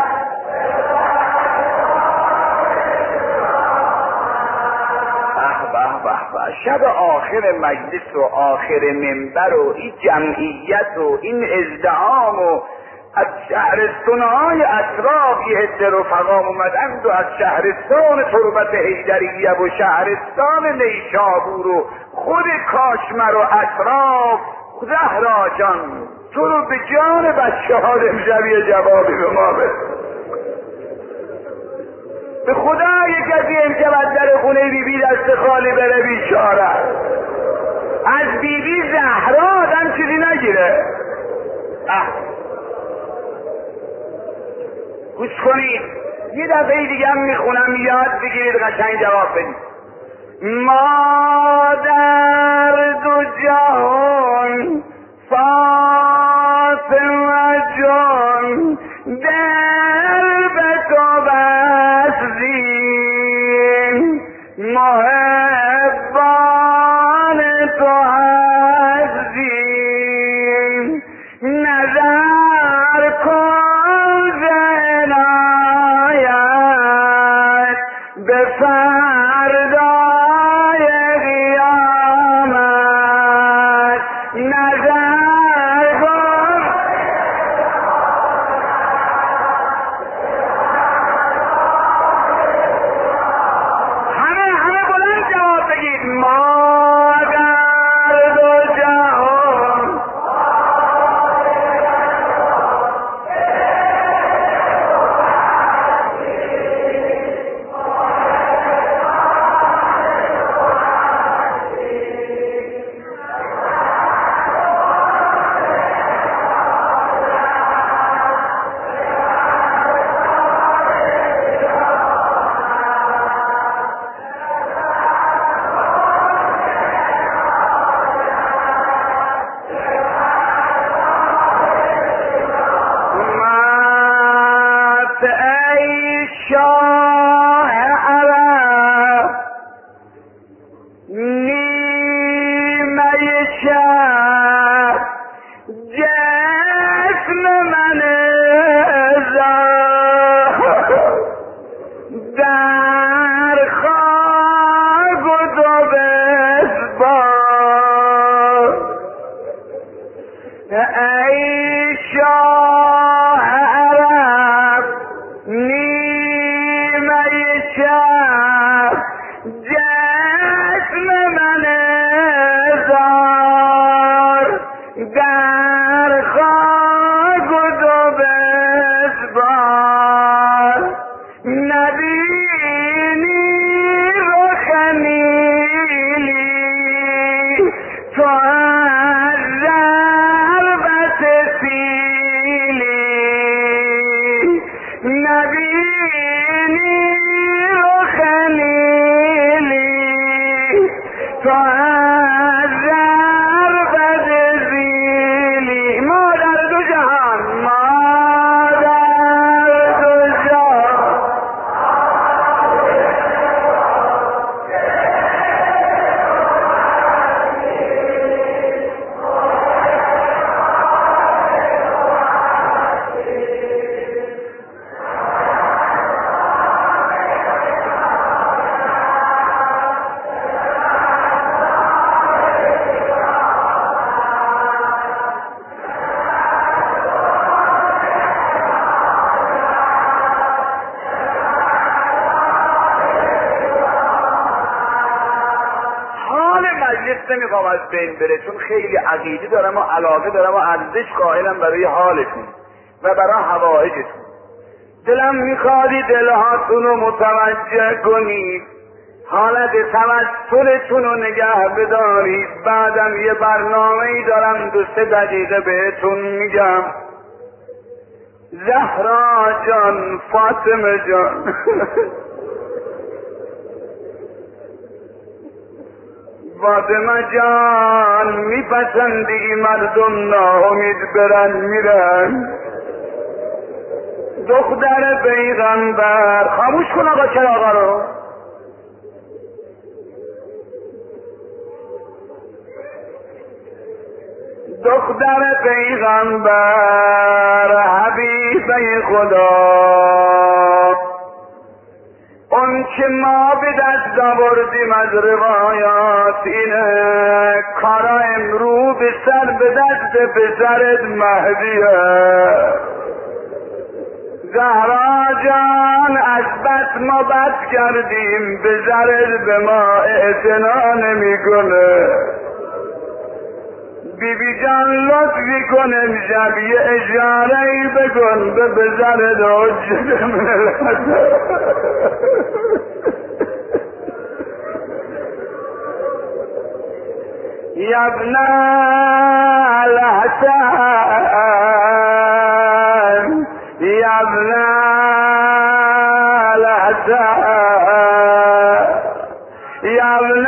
شب آخر مجلس و آخر منبر و این جمعیت و این ازدحام و از شهرستانهای اطراف یه عده رفقا اومدند و از شهرستان تربت حیدریه و شهرستان نیشابور و خود کاشمر و اطراف. زهرا جان تو رو به جان بچه ها امشب یه جوابی به ما بده. به خدا یک کسی امشب از در خونه بیبی دست خالی بره بیچاره. از بیبی زهرا آدم چیزی نگیره. گوش کنید یه دفعه دیگه هم میخونم یاد بگیرید قشنگ جواب بدید. ما در دو جهان فاطمه جان دل به تو بستیم محبان تو هستیم. نظر کن ز عنایت به فردای قیامت. نظر کن همه بلند جواب بگید. ما در دو جهان شب جسم من زار در خاک و دو بسپار نبینی رخ نیلی تو از ضربت سیلی نبینی رخ نیلی تو از ضربت سیلی مادر دو جهان مادر دو جهان نمیخوام از بین بره، چون خیلی عقیده دارم و علاقه دارم و ارزش قائلم برای حالتون و برای حوائجتون. دلم میخوادی دلهاتون رو متوجه کنید، حالت توسلتون رو نگه بدارید. بعدم یه برنامه‌ای دارم 2-3 دقیقه بهتون میگم. زهرا جان، فاطمه جان فاطمه جان، میپسندی مردم ناامید برن میرن. دختر پیغمبر، خاموش کن آقا چراغا رو. دختر پیغمبر حبیبه خدا، اون که ما به دست آوردیم از روایات اینه، کارا امرو به سر به دست پسرت مهدیه. زهرا جان، از بس ما بس کردیم، به زرت به ما اعتنا نمی کنه. بیبی جان لطفی کن امشب یه اشاره‌ای بکن به پسرت حجت ملت. یا ابن الحسن، یا ابن الحسن، یا ابن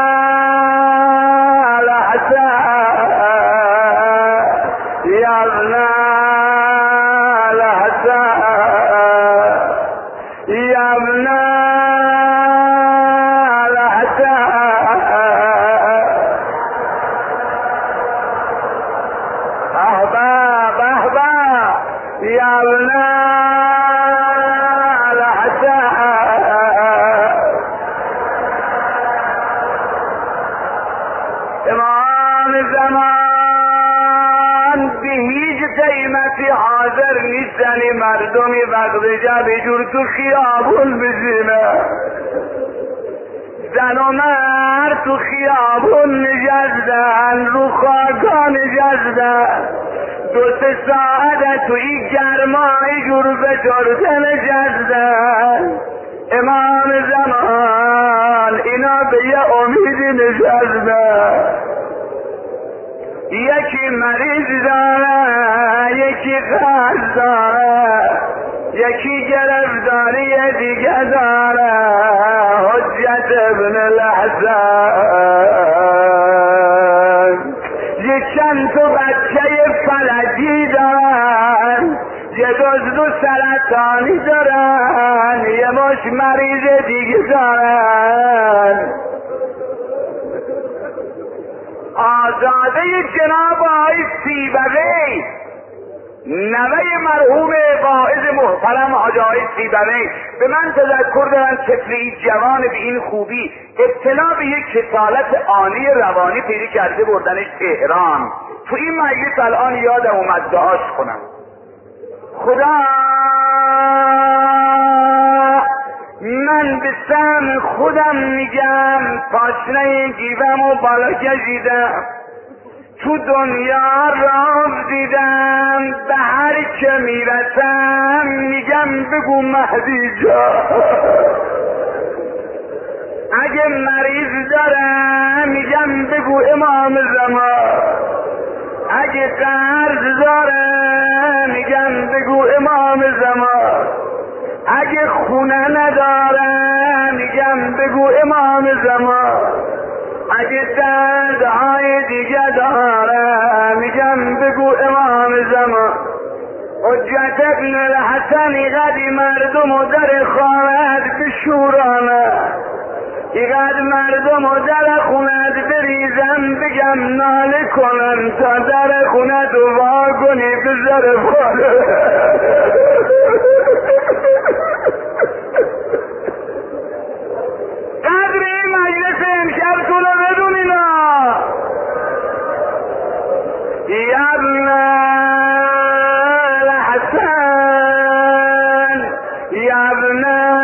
حاضر نیستنی مردمی وقت جب جور تو خیابون بزینه. زن و مرد تو خیابون نشستن، رو خاکا نشستن، 2-3 ساعت تو این گرمای جور فشرده نشستن. امام زمان اینا به یه امیدی نشستن. یکی مریض داره، یکی قرض داره، یکی گرفتاری دیگه داره. حجت ابن الحسن یک چند تا بچه فلجی دارن، یه دزد و سرطانی دارن، یه مش مریض دیگه دارن. آزاده جناب آقای سیبوی، نوه مرحوم واعظ محترم حاج آقای سیبوی، به من تذکر دارن طفلی جوان به این خوبی ابتلا به یک کسالت آنی روانی پیدا کرده بردنش تهران. تو این مجلس الان یادم اومد دعاش کنم. خدا من به سهم خودم میگم پاشنه گیوم و بالا کشیدم، تو دنیا راه دیدم، به هر که میرسم میگم بگو مهدی جان. اگه مریض دارم میگم بگو امام زمان، اگه قرض دارم میگم بگو امام زمان، اگه خونه ندارم میگم بگو امام زمان، اگه دردهای دیگه دارم میگم بگو امام زمان. حجت ابن الحسن قدی مردم و در خانت بشورانه، اینقدر مردم و در خونت بریزم بگم ناله کنم تا در خونت رو وا کنی بذاره بالا. قدر این مجلس امشب تو رو بدونینا. ابن الحسن ابن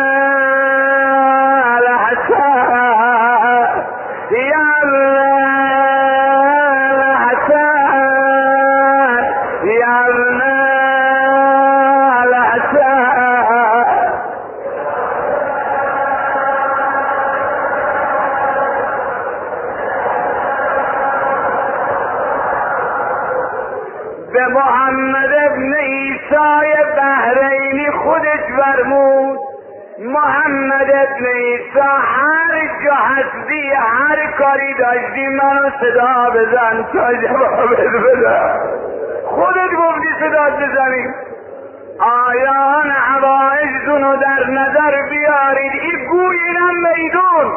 به محمد ابن عیسی بحرینی خودش فرمود محمد ابن عیسی هر جا هستی هر کاری داشتی منو صدا بزن تا جوابت بدم. خودت گفتی صدا بزنی. آیان حوائجتون رو در نظر بیارید. این گویینم میدون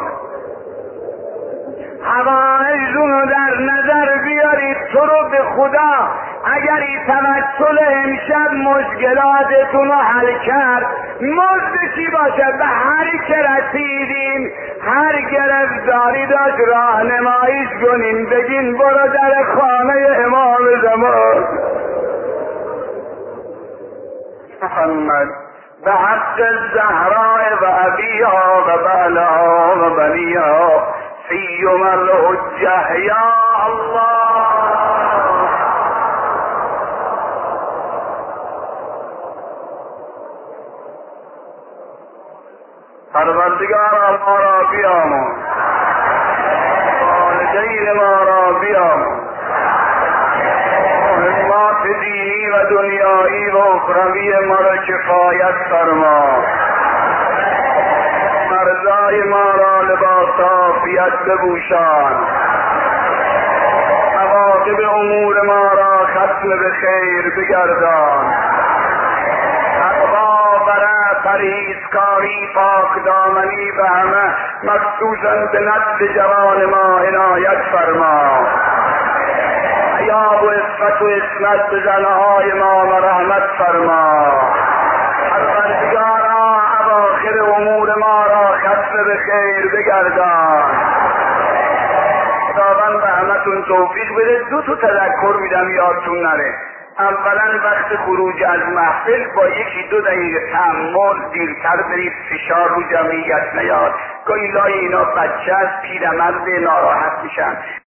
حوائجتون رو در نظر بیارید. تو رو به خدا اگر این توسل امشب مشکلاتتون رو حل کرد، مزد چی باشه به هر که رسیدیم هر گرفتاری داشت راهنماییش کنین، بگین برو در خانه امام زمان. محمد به حق الزهراء و ابیها و بعلها و بنیها فیما الحجه یا الله. پروردگارا ما را بیامرز، والدین ما را بیامرز، مهمات دینی و دنیایی و اخروی ما را کفایت فرما، مرضای ما را لباس عافیت بپوشان، عواقب امور ما را ختم به خیر بگردان، پرهیزکاری پاک دامنی به همه مخصوصا به نسل جوان ما عنایت فرما، حیا و عفت و عصمت به زنهای ما رحمت فرما. پروردگارا اواخر امور ما را ختم به خیر بگردان. خداوند به همتون توفیق بده. دو تذکر میدم یادتون نره. اولا وقت خروج از محفل با 1-2 دقیقه تأمل دیرتر برید، فشار رو جمعیت نیاد. گاهی لای اینا بچه است پیرمرد ناراحت میشن.